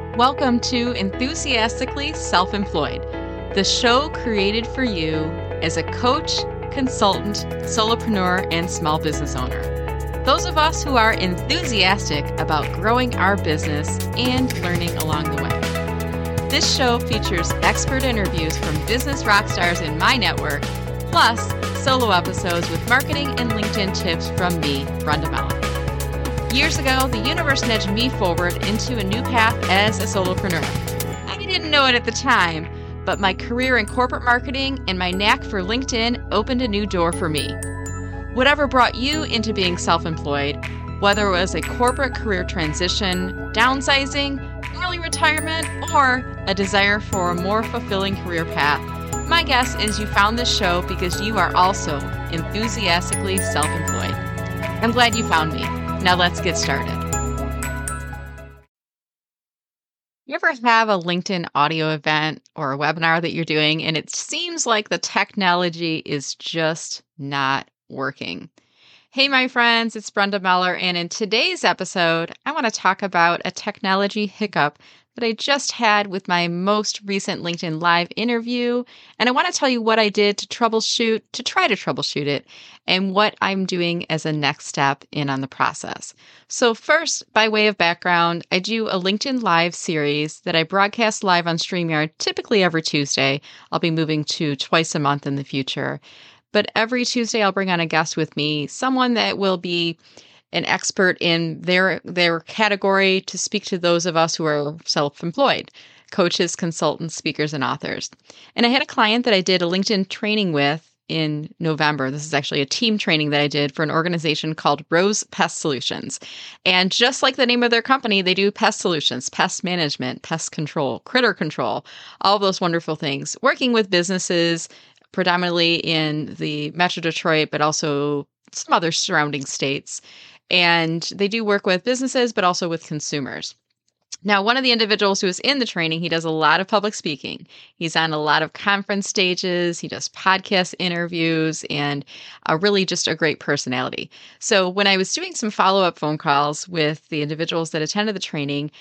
Welcome to Enthusiastically Self-Employed, the show created for you as a coach, consultant, solopreneur, and small business owner. Those of us who are enthusiastic about growing our business and learning along the way. This show features expert interviews from business rock stars in my network, plus solo episodes with marketing and LinkedIn tips from me, Brenda Mellon. Years ago, the universe nudged me forward into a new path as a solopreneur. I didn't know it at the time, but my career in corporate marketing and my knack for LinkedIn opened a new door for me. Whatever brought you into being self-employed, whether it was a corporate career transition, downsizing, early retirement, or a desire for a more fulfilling career path, my guess is you found this show because you are also enthusiastically self-employed. I'm glad you found me. Now let's get started. You ever have a LinkedIn audio event or a webinar that you're doing and it seems like the technology is just not working? Hey, my friends, it's Brenda Meller, and in today's episode, I want to talk about a technology hiccup that I just had with my most recent LinkedIn Live interview, and I want to tell you what I did to try to troubleshoot it, and what I'm doing as a next step on the process. So first, by way of background, I do a LinkedIn Live series that I broadcast live on StreamYard, typically every Tuesday. I'll be moving to twice a month in the future. But every Tuesday, I'll bring on a guest with me, someone that will be an expert in their category to speak to those of us who are self-employed, coaches, consultants, speakers, and authors. And I had a client that I did a LinkedIn training with in November. This is actually a team training that I did for an organization called Rose Pest Solutions. And just like the name of their company, they do pest solutions, pest management, pest control, critter control, all of those wonderful things, working with businesses predominantly in the Metro Detroit, but also some other surrounding states. And they do work with businesses, but also with consumers. Now, one of the individuals who is in the training, he does a lot of public speaking. He's on a lot of conference stages. He does podcast interviews and really just a great personality. So when I was doing some follow-up phone calls with the individuals that attended the training,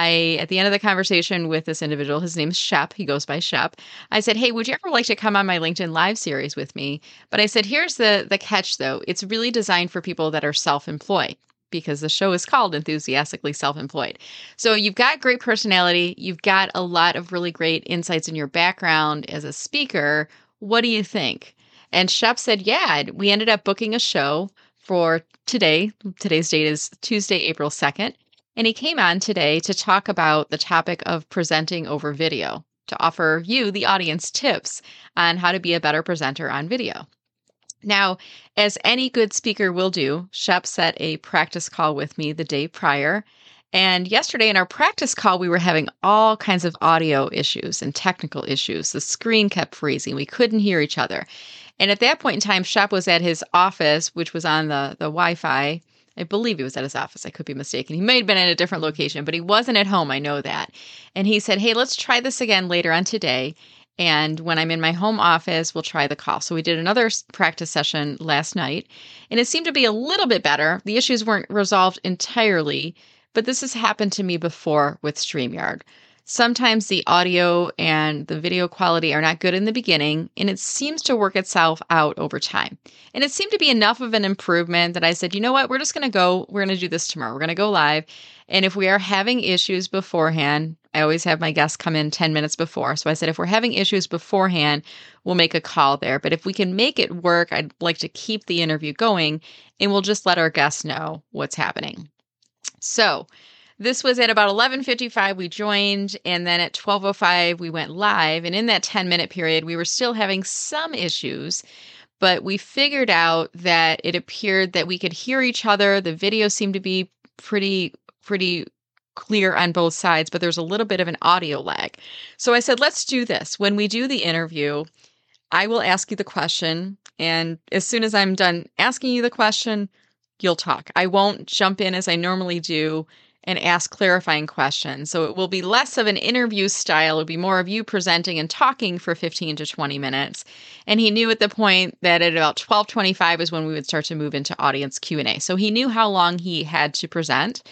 at the end of the conversation with this individual, his name's Shep, he goes by Shep, I said, hey, would you ever like to come on my LinkedIn Live series with me? But I said, here's the catch though. It's really designed for people that are self-employed, because the show is called Enthusiastically Self-Employed. So you've got great personality. You've got a lot of really great insights in your background as a speaker. What do you think? And Shep said, yeah, we ended up booking a show for today. Today's date is Tuesday, April 2nd. And he came on today to talk about the topic of presenting over video, to offer you, the audience, tips on how to be a better presenter on video. Now, as any good speaker will do, Shep set a practice call with me the day prior. And yesterday in our practice call, we were having all kinds of audio issues and technical issues. The screen kept freezing. We couldn't hear each other. And at that point in time, Shep was at his office, which was on the Wi-Fi. I believe he was at his office. I could be mistaken. He may have been at a different location, but he wasn't at home. I know that. And he said, hey, let's try this again later on today. And when I'm in my home office, we'll try the call. So we did another practice session last night, and it seemed to be a little bit better. The issues weren't resolved entirely, but this has happened to me before with StreamYard. Sometimes the audio and the video quality are not good in the beginning, and it seems to work itself out over time. And it seemed to be enough of an improvement that I said, you know what, we're going to do this tomorrow. We're going to go live. And if we are having issues beforehand, I always have my guests come in 10 minutes before. So I said, if we're having issues beforehand, we'll make a call there. But if we can make it work, I'd like to keep the interview going, and we'll just let our guests know what's happening. So this was at about 11:55 we joined, and then at 12:05 we went live. And in that 10-minute period, we were still having some issues, but we figured out that it appeared that we could hear each other. The video seemed to be pretty clear on both sides, but there's a little bit of an audio lag. So I said, let's do this. When we do the interview, I will ask you the question, and as soon as I'm done asking you the question, you'll talk. I won't jump in as I normally do and ask clarifying questions. So it will be less of an interview style. It'll be more of you presenting and talking for 15 to 20 minutes. And he knew at the point that at about 12:25 is when we would start to move into audience Q&A. So he knew how long he had to present.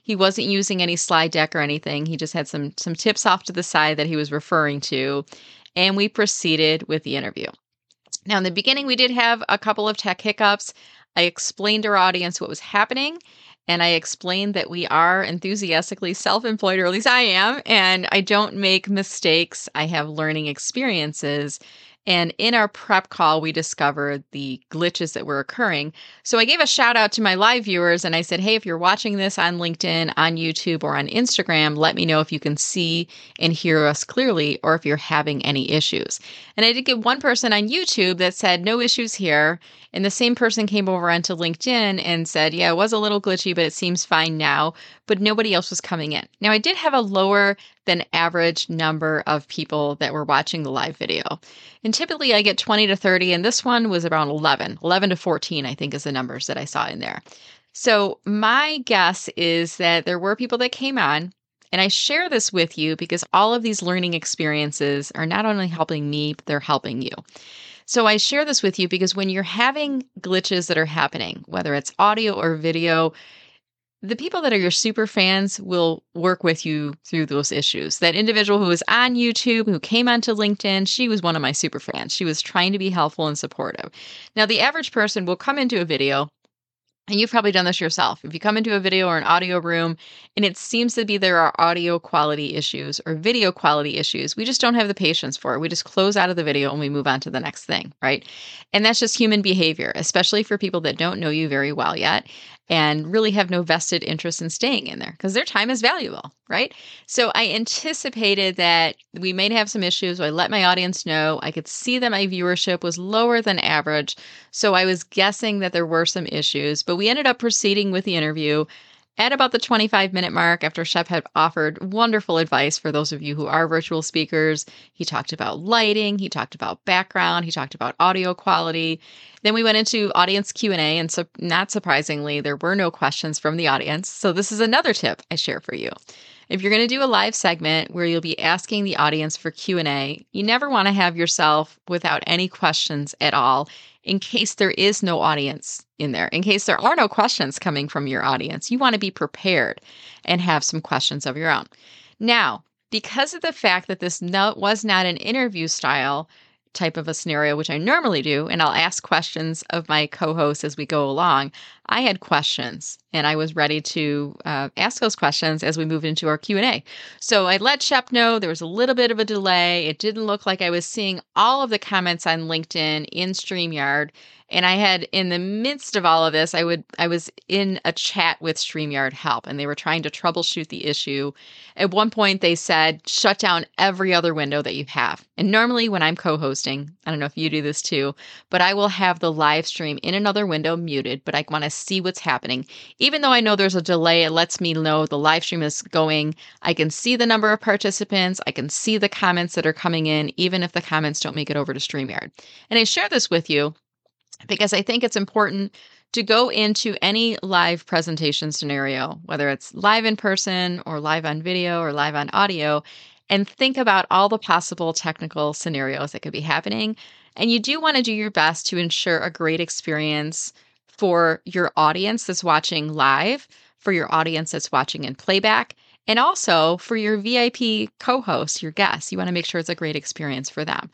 He wasn't using any slide deck or anything. He just had some tips off to the side that he was referring to, and we proceeded with the interview. Now, in the beginning, we did have a couple of tech hiccups. I explained to our audience what was happening, and I explained that we are enthusiastically self-employed, or at least I am, and I don't make mistakes. I have learning experiences. And in our prep call, we discovered the glitches that were occurring. So I gave a shout out to my live viewers and I said, hey, if you're watching this on LinkedIn, on YouTube, or on Instagram, let me know if you can see and hear us clearly or if you're having any issues. And I did get one person on YouTube that said, no issues here. And the same person came over onto LinkedIn and said, yeah, it was a little glitchy, but it seems fine now. But nobody else was coming in. Now, I did have a lower than average number of people that were watching the live video. And typically I get 20 to 30, and this one was around 11 to 14, I think is the numbers that I saw in there. So my guess is that there were people that came on, and I share this with you because all of these learning experiences are not only helping me, but they're helping you. So I share this with you because when you're having glitches that are happening, whether it's audio or video, the people that are your super fans will work with you through those issues. That individual who was on YouTube, who came onto LinkedIn, she was one of my super fans. She was trying to be helpful and supportive. Now, the average person will come into a video, and you've probably done this yourself. If you come into a video or an audio room and it seems to be there are audio quality issues or video quality issues, we just don't have the patience for it. We just close out of the video and we move on to the next thing, right? And that's just human behavior, especially for people that don't know you very well yet and really have no vested interest in staying in there because their time is valuable, right? So I anticipated that we may have some issues. So I let my audience know. I could see that my viewership was lower than average. So I was guessing that there were some issues, but we ended up proceeding with the interview at about the 25-minute mark after Shep had offered wonderful advice for those of you who are virtual speakers. He talked about lighting, he talked about background, he talked about audio quality. Then we went into audience Q&A, and so not surprisingly, there were no questions from the audience. So this is another tip I share for you. If you're going to do a live segment where you'll be asking the audience for Q&A, you never want to have yourself without any questions at all in case there is no audience in there, in case there are no questions coming from your audience. You want to be prepared and have some questions of your own. Now, because of the fact that this was not an interview style type of a scenario, which I normally do, and I'll ask questions of my co-hosts as we go along, I had questions and I was ready to ask those questions as we moved into our Q&A. So I let Shep know there was a little bit of a delay. It didn't look like I was seeing all of the comments on LinkedIn in StreamYard. And I had, in the midst of all of this, I was in a chat with StreamYard Help, and they were trying to troubleshoot the issue. At one point, they said, shut down every other window that you have. And normally when I'm co-hosting, I don't know if you do this too, but I will have the live stream in another window muted, but I want to see what's happening. Even though I know there's a delay, it lets me know the live stream is going. I can see the number of participants. I can see the comments that are coming in, even if the comments don't make it over to StreamYard. And I share this with you because I think it's important to go into any live presentation scenario, whether it's live in person or live on video or live on audio, and think about all the possible technical scenarios that could be happening. And you do want to do your best to ensure a great experience for your audience that's watching live, for your audience that's watching in playback, and also for your VIP co-hosts, your guests. You want to make sure it's a great experience for them.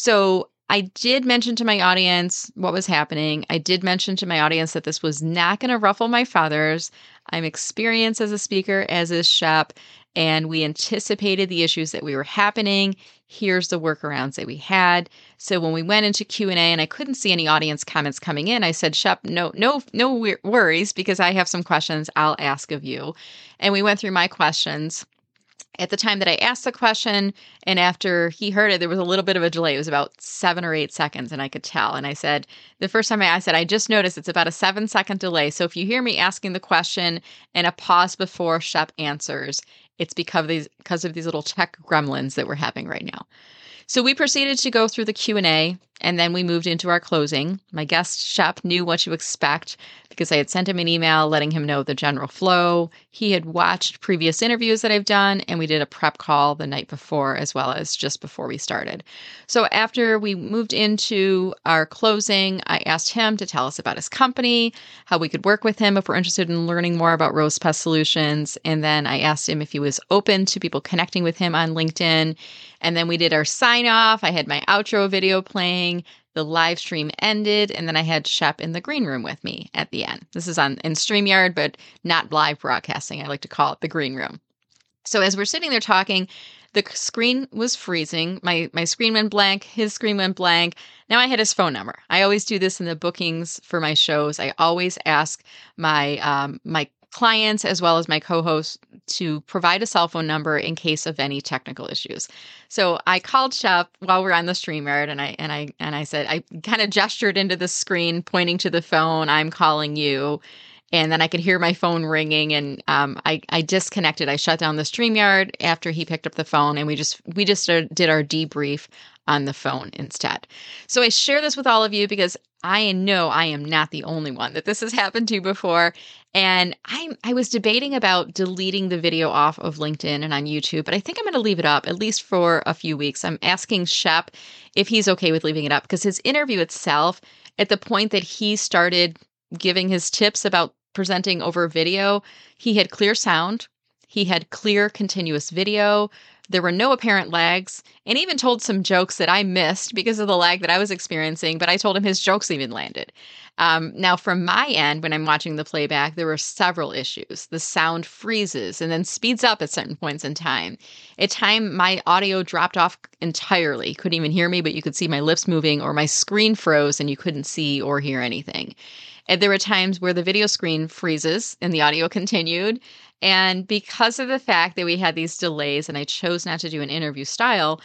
So I did mention to my audience what was happening. I did mention to my audience that this was not going to ruffle my feathers. I'm experienced as a speaker, as is Shep, and we anticipated the issues that were happening. Here's the workarounds that we had. So when we went into Q&A and I couldn't see any audience comments coming in, I said, Shep, no worries, because I have some questions I'll ask of you. And we went through my questions. At the time that I asked the question, and after he heard it, there was a little bit of a delay. It was about 7 or 8 seconds, and I could tell. And I said, the first time I said, I just noticed it's about a 7-second delay. So if you hear me asking the question and a pause before Shep answers, it's because of these little tech gremlins that we're having right now. So we proceeded to go through the Q&A. And then we moved into our closing. My guest, Shep, knew what to expect because I had sent him an email letting him know the general flow. He had watched previous interviews that I've done, and we did a prep call the night before as well as just before we started. So after we moved into our closing, I asked him to tell us about his company, how we could work with him if we're interested in learning more about Rose Pest Solutions. And then I asked him if he was open to people connecting with him on LinkedIn. And then we did our sign off. I had my outro video playing. The live stream ended, and then I had Shep in the green room with me at the end. This is in StreamYard, but not live broadcasting. I like to call it the green room. So as we're sitting there talking, the screen was freezing. My screen went blank. His screen went blank. Now I had his phone number. I always do this in the bookings for my shows. I always ask my clients as well as my co-hosts to provide a cell phone number in case of any technical issues. So I called Shep while we're on the StreamYard, and I said, I kind of gestured into the screen, pointing to the phone. I'm calling you. And then I could hear my phone ringing, and I disconnected. I shut down the StreamYard after he picked up the phone, and we just did our debrief on the phone instead. So I share this with all of you because I know I am not the only one that this has happened to before. And I was debating about deleting the video off of LinkedIn and on YouTube, but I think I'm going to leave it up at least for a few weeks. I'm asking Shep if he's okay with leaving it up because his interview itself, at the point that he started giving his tips about presenting over video, he had clear sound, he had clear continuous video, there were no apparent lags, and even told some jokes that I missed because of the lag that I was experiencing, but I told him his jokes even landed. Now, from my end, when I'm watching the playback, there were several issues. The sound freezes and then speeds up at certain points in time. At time, my audio dropped off entirely. You couldn't even hear me, but you could see my lips moving, or my screen froze and you couldn't see or hear anything. And there were times where the video screen freezes and the audio continued. And because of the fact that we had these delays and I chose not to do an interview style,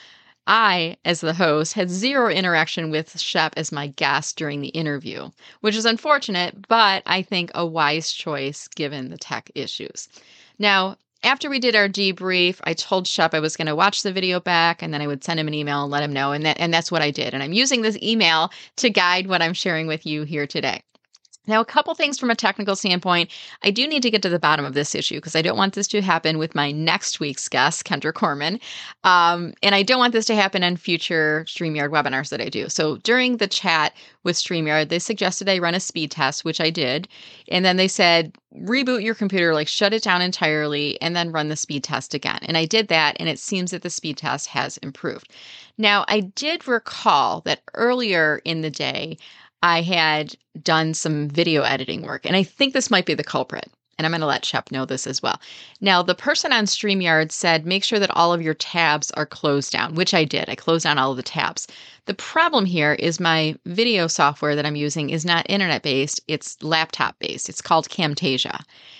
I, as the host, had zero interaction with Shep as my guest during the interview, which is unfortunate, but I think a wise choice given the tech issues. Now, after we did our debrief, I told Shep I was going to watch the video back and then I would send him an email and let him know. And that's what I did. And I'm using this email to guide what I'm sharing with you here today. Now, a couple things from a technical standpoint. I do need to get to the bottom of this issue because I don't want this to happen with my next week's guest, Kendra Corman. And I don't want this to happen on future StreamYard webinars that I do. So during the chat with StreamYard, they suggested I run a speed test, which I did. And then they said, reboot your computer, like shut it down entirely, and then run the speed test again. And I did that, and it seems that the speed test has improved. Now, I did recall that earlier in the day, I had done some video editing work, and I think this might be the culprit. And I'm going to let Shep know this as well. Now, the person on StreamYard said, make sure that all of your tabs are closed down, which I did. I closed down all of the tabs. The problem here is my video software that I'm using is not internet-based. It's laptop-based. It's called Camtasia.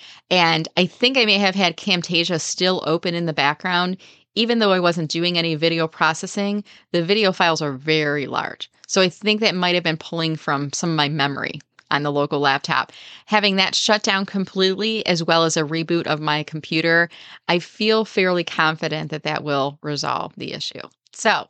And I think I may have had Camtasia still open in the background. Even though I wasn't doing any video processing, the video files are very large. So I think that might have been pulling from some of my memory on the local laptop. Having that shut down completely, as well as a reboot of my computer, I feel fairly confident that that will resolve the issue. So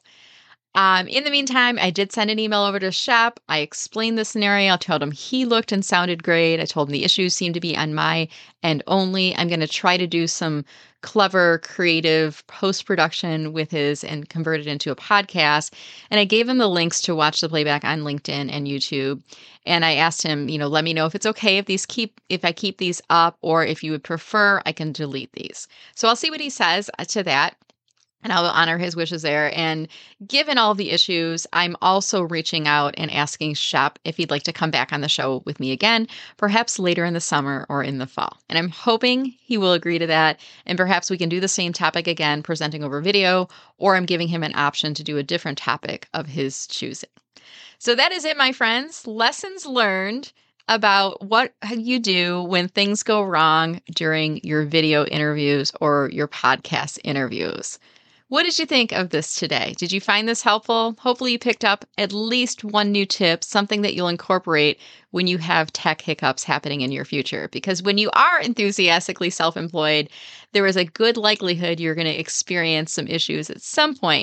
in the meantime, I did send an email over to Shep. I explained the scenario. I told him he looked and sounded great. I told him the issues seemed to be on my end only. I'm going to try to do some clever, creative post-production with his and convert it into a podcast. And I gave him the links to watch the playback on LinkedIn and YouTube. And I asked him, let me know if it's okay if I keep these up, or if you would prefer, I can delete these. So I'll see what he says to that. And I'll honor his wishes there. And given all of the issues, I'm also reaching out and asking Shep if he'd like to come back on the show with me again, perhaps later in the summer or in the fall. And I'm hoping he will agree to that. And perhaps we can do the same topic again, presenting over video, or I'm giving him an option to do a different topic of his choosing. So that is it, my friends. Lessons learned about what you do when things go wrong during your video interviews or your podcast interviews. What did you think of this today? Did you find this helpful? Hopefully you picked up at least one new tip, something that you'll incorporate when you have tech hiccups happening in your future. Because when you are enthusiastically self-employed, there is a good likelihood you're going to experience some issues at some point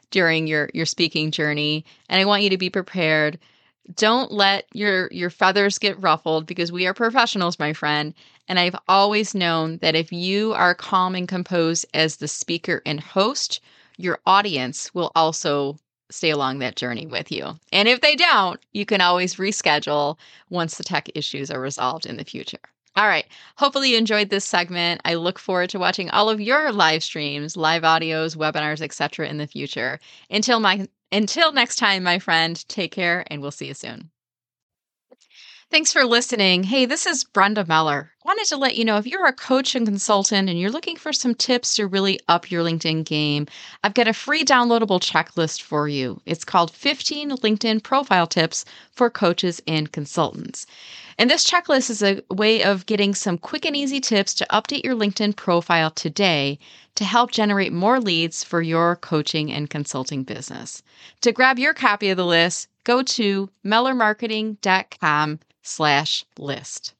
during your speaking journey, and I want you to be prepared. Don't let your feathers get ruffled because we are professionals, my friend. And I've always known that if you are calm and composed as the speaker and host, your audience will also stay along that journey with you. And if they don't, you can always reschedule once the tech issues are resolved in the future. All right. Hopefully you enjoyed this segment. I look forward to watching all of your live streams, live audios, webinars, etc. in the future. Until next time, my friend, take care and we'll see you soon. Thanks for listening. Hey, this is Brenda Meller. Wanted to let you know if you're a coach and consultant and you're looking for some tips to really up your LinkedIn game, I've got a free downloadable checklist for you. It's called 15 LinkedIn Profile Tips for Coaches and Consultants. And this checklist is a way of getting some quick and easy tips to update your LinkedIn profile today to help generate more leads for your coaching and consulting business. To grab your copy of the list, go to mellermarketing.com/list.